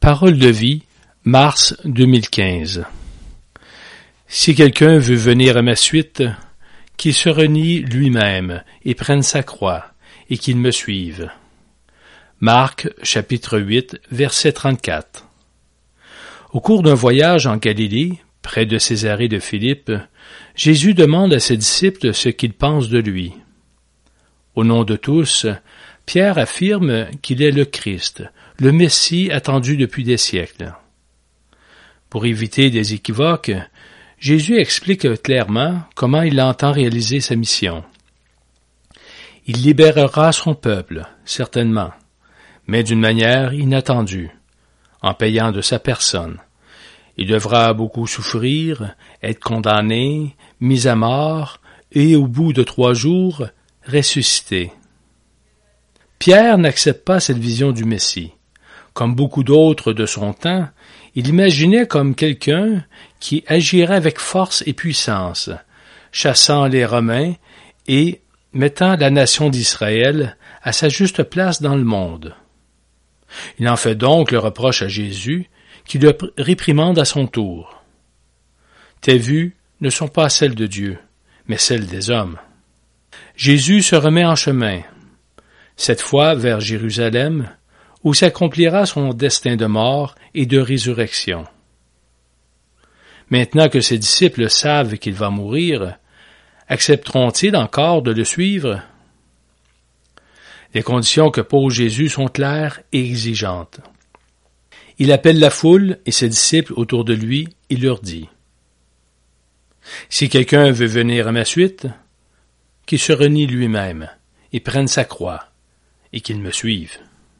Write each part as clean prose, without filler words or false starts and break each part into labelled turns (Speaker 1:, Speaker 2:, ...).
Speaker 1: Parole de vie, mars 2015. Si quelqu'un veut venir à ma suite, qu'il se renie lui-même et prenne sa croix, et qu'il me suive. Marc, chapitre 8, verset 34. Au cours d'un voyage en Galilée, près de Césarée de Philippe, Jésus demande à ses disciples ce qu'ils pensent de lui. Au nom de tous, Pierre affirme qu'il est le Christ, le Messie attendu depuis des siècles. Pour éviter des équivoques, Jésus explique clairement comment il entend réaliser sa mission. Il libérera son peuple, certainement, mais d'une manière inattendue, en payant de sa personne. Il devra beaucoup souffrir, être condamné, mis à mort, et au bout de 3 jours, ressusciter. Pierre n'accepte pas cette vision du Messie. Comme beaucoup d'autres de son temps, il imaginait comme quelqu'un qui agirait avec force et puissance, chassant les Romains et mettant la nation d'Israël à sa juste place dans le monde. Il en fait donc le reproche à Jésus, qui le réprimande à son tour. Tes vues ne sont pas celles de Dieu, mais celles des hommes. Jésus se remet en chemin, cette fois vers Jérusalem, où s'accomplira son destin de mort et de résurrection. Maintenant que ses disciples savent qu'il va mourir, accepteront-ils encore de le suivre? Les conditions que pose Jésus sont claires et exigeantes. Il appelle la foule et ses disciples autour de lui et leur dit : « Si quelqu'un veut venir à ma suite, qu'il se renie lui-même et prenne sa croix, et qu'il me suive. »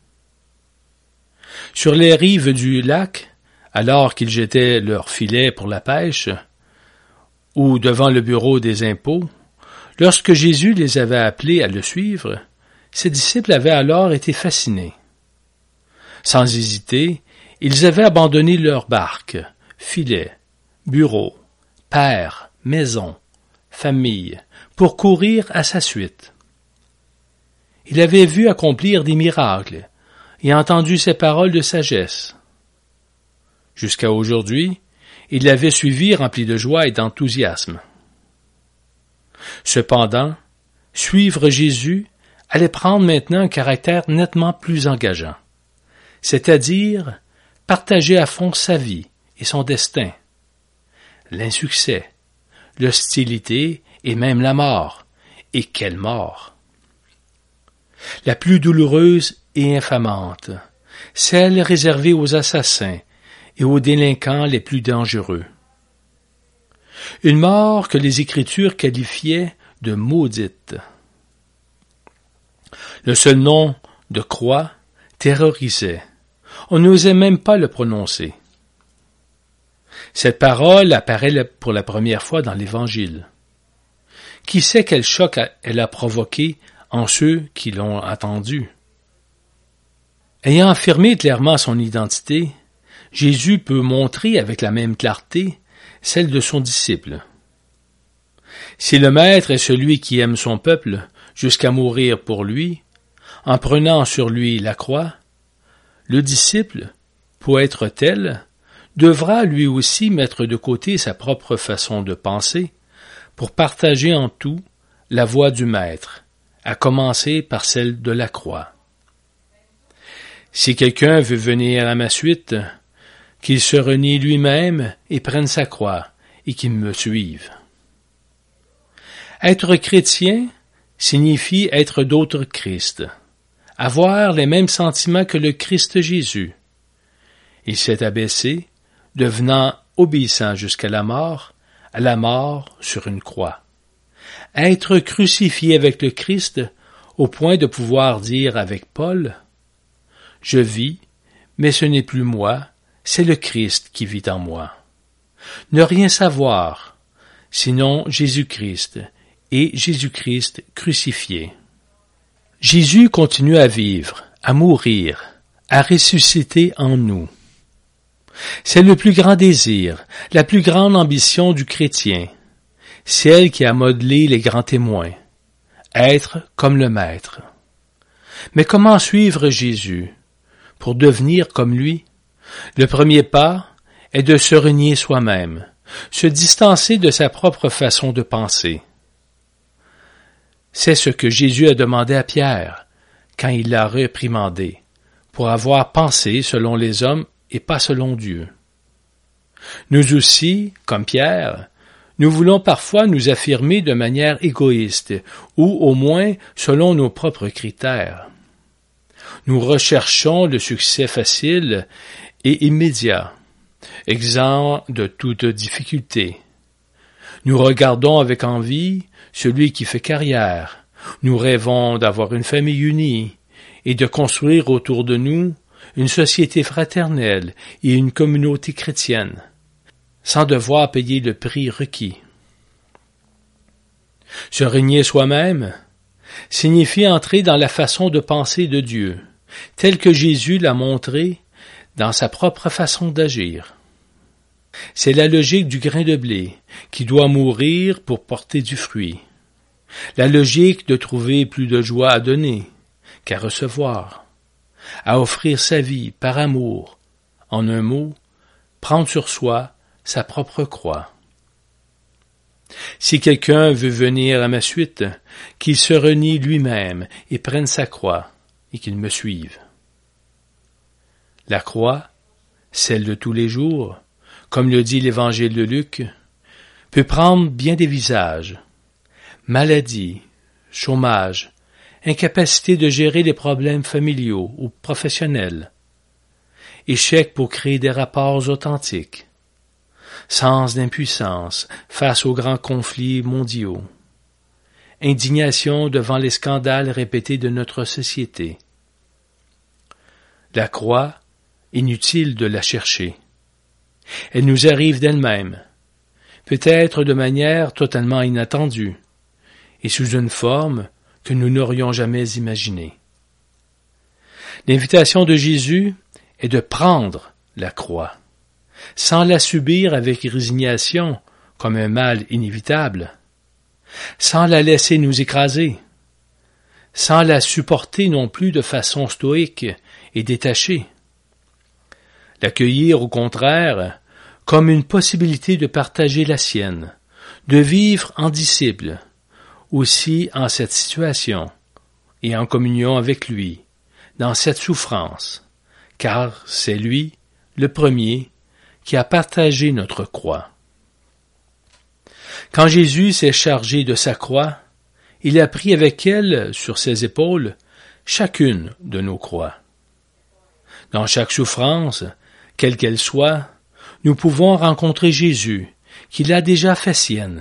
Speaker 1: Sur les rives du lac, alors qu'ils jetaient leurs filets pour la pêche, ou devant le bureau des impôts, lorsque Jésus les avait appelés à le suivre, ses disciples avaient alors été fascinés. Sans hésiter, ils avaient abandonné leurs barques, filets, bureaux, pères, maisons, familles, pour courir à sa suite. Il avait vu accomplir des miracles et entendu ses paroles de sagesse. Jusqu'à aujourd'hui, il l'avait suivi rempli de joie et d'enthousiasme. Cependant, suivre Jésus allait prendre maintenant un caractère nettement plus engageant, c'est-à-dire partager à fond sa vie et son destin, l'insuccès, l'hostilité et même la mort. Et quelle mort! La plus douloureuse et infamante, celle réservée aux assassins et aux délinquants les plus dangereux. Une mort que les Écritures qualifiaient de maudite. Le seul nom de croix terrorisait. On n'osait même pas le prononcer. Cette parole apparaît pour la première fois dans l'Évangile. Qui sait quel choc elle a provoqué en ceux qui l'ont entendu? Ayant affirmé clairement son identité, Jésus peut montrer avec la même clarté celle de son disciple. Si le Maître est celui qui aime son peuple jusqu'à mourir pour lui, en prenant sur lui la croix, le disciple, pour être tel, devra lui aussi mettre de côté sa propre façon de penser pour partager en tout la voie du Maître, à commencer par celle de la croix. Si quelqu'un veut venir à ma suite, qu'il se renie lui-même et prenne sa croix, et qu'il me suive. Être chrétien signifie être d'autres Christ, avoir les mêmes sentiments que le Christ Jésus. Il s'est abaissé, devenant obéissant jusqu'à la mort sur une croix. Être crucifié avec le Christ au point de pouvoir dire avec Paul : « Je vis, mais ce n'est plus moi, c'est le Christ qui vit en moi. » Ne rien savoir, sinon Jésus-Christ, et Jésus-Christ crucifié. Jésus continue à vivre, à mourir, à ressusciter en nous. C'est le plus grand désir, la plus grande ambition du chrétien, celle qui a modelé les grands témoins, être comme le Maître. Mais comment suivre Jésus? Pour devenir comme lui, Le premier pas est de se renier soi-même, se distancer de sa propre façon de penser. C'est ce que Jésus a demandé à Pierre quand il l'a réprimandé, pour avoir pensé selon les hommes et pas selon Dieu. Nous aussi, comme Pierre, nous voulons parfois nous affirmer de manière égoïste, ou au moins selon nos propres critères. Nous recherchons le succès facile et immédiat, exempt de toute difficulté. Nous regardons avec envie celui qui fait carrière. Nous rêvons d'avoir une famille unie et de construire autour de nous une société fraternelle et une communauté chrétienne, sans devoir payer le prix requis. Se renier soi-même signifie entrer dans la façon de penser de Dieu, telle que Jésus l'a montré dans sa propre façon d'agir. C'est la logique du grain de blé qui doit mourir pour porter du fruit. La logique de trouver plus de joie à donner qu'à recevoir, à offrir sa vie par amour, en un mot, prendre sur soi sa propre croix. Si quelqu'un veut venir à ma suite, qu'il se renie lui-même et prenne sa croix, et qu'il me suive. La croix, celle de tous les jours, comme le dit l'Évangile de Luc, peut prendre bien des visages. Maladie, chômage, incapacité de gérer les problèmes familiaux ou professionnels, échec pour créer des rapports authentiques, sens d'impuissance face aux grands conflits mondiaux, indignation devant les scandales répétés de notre société. La croix, inutile de la chercher. Elle nous arrive d'elle-même, peut-être de manière totalement inattendue, et sous une forme que nous n'aurions jamais imaginée. L'invitation de Jésus est de prendre la croix, sans la subir avec résignation comme un mal inévitable, sans la laisser nous écraser, sans la supporter non plus de façon stoïque et détachée. L'accueillir au contraire comme une possibilité de partager la sienne, de vivre en disciple, aussi en cette situation, et en communion avec lui, dans cette souffrance, car c'est lui, le premier, qui a partagé notre croix. Quand Jésus s'est chargé de sa croix, il a pris avec elle, sur ses épaules, chacune de nos croix. Dans chaque souffrance, quelle qu'elle soit, nous pouvons rencontrer Jésus, qui l'a déjà fait sienne.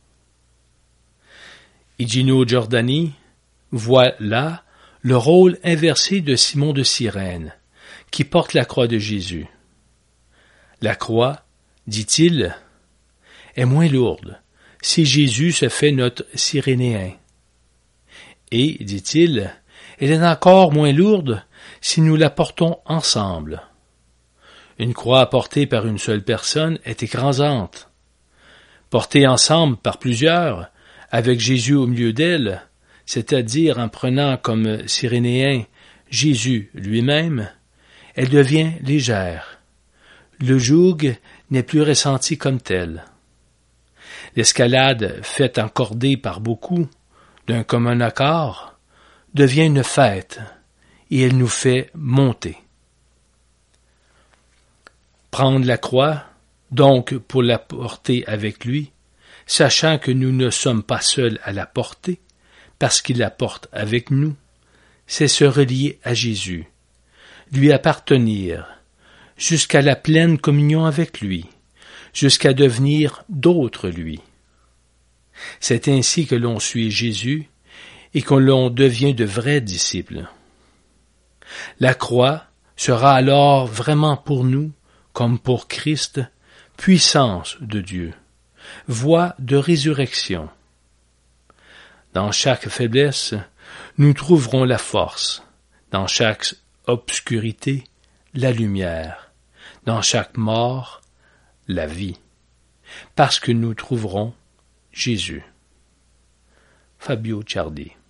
Speaker 1: Igino Giordani voit là le rôle inversé de Simon de Cyrène, qui porte la croix de Jésus. La croix, dit-il, est moins lourde si Jésus se fait notre Cyrénéen. Et, dit-il, elle est encore moins lourde si nous la portons ensemble. Une croix portée par une seule personne est écrasante. Portée ensemble par plusieurs, avec Jésus au milieu d'elle, c'est-à-dire en prenant comme Cyrénéen Jésus lui-même, elle devient légère. Le joug n'est plus ressenti comme tel. L'escalade, faite en cordée par beaucoup, d'un commun accord, devient une fête, et elle nous fait monter. Prendre la croix, donc pour la porter avec lui, sachant que nous ne sommes pas seuls à la porter, parce qu'il la porte avec nous, c'est se relier à Jésus, lui appartenir, jusqu'à la pleine communion avec lui, jusqu'à devenir d'autres lui. C'est ainsi que l'on suit Jésus et que l'on devient de vrais disciples. La croix sera alors vraiment pour nous, comme pour Christ, puissance de Dieu, voie de résurrection. Dans chaque faiblesse, nous trouverons la force, dans chaque obscurité, la lumière, dans chaque mort, la vie, parce que nous trouverons Jésus. Fabio Ciardi.